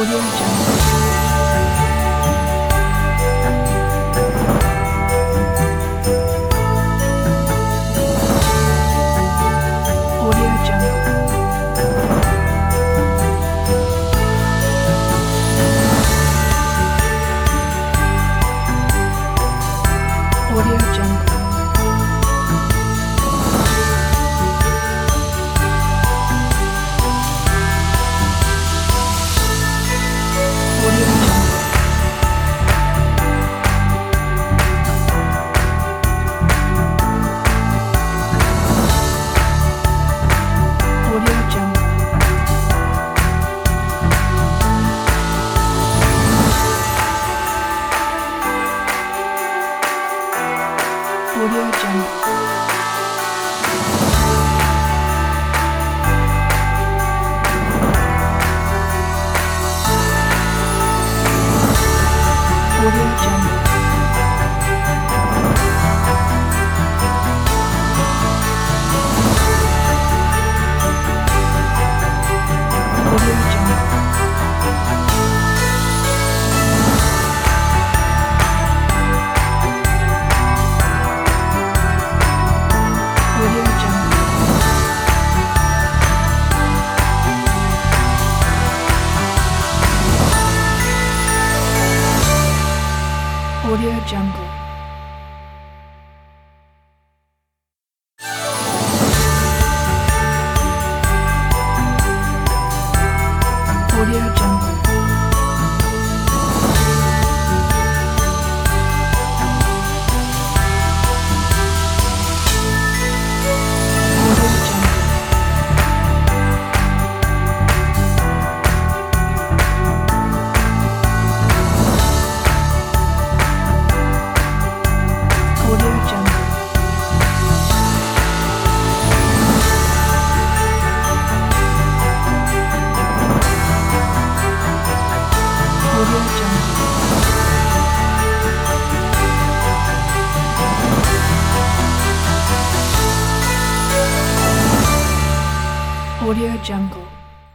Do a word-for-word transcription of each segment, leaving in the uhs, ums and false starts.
Audio Jungle. Audio Jungle. Audio Jungle. Audio Jungle. Audio Jungle. Audio Jungle. Audio Jungle. Audio Jungle. Audio Jungle. Audio Jungle. Audio Jungle. Audio Jungle. Audio Jungle. Audio Jungle. Audio Jungle.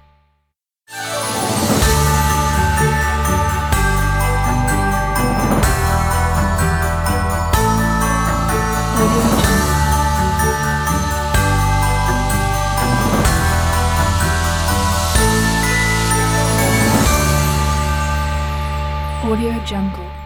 Audio Jungle. Audio Jungle.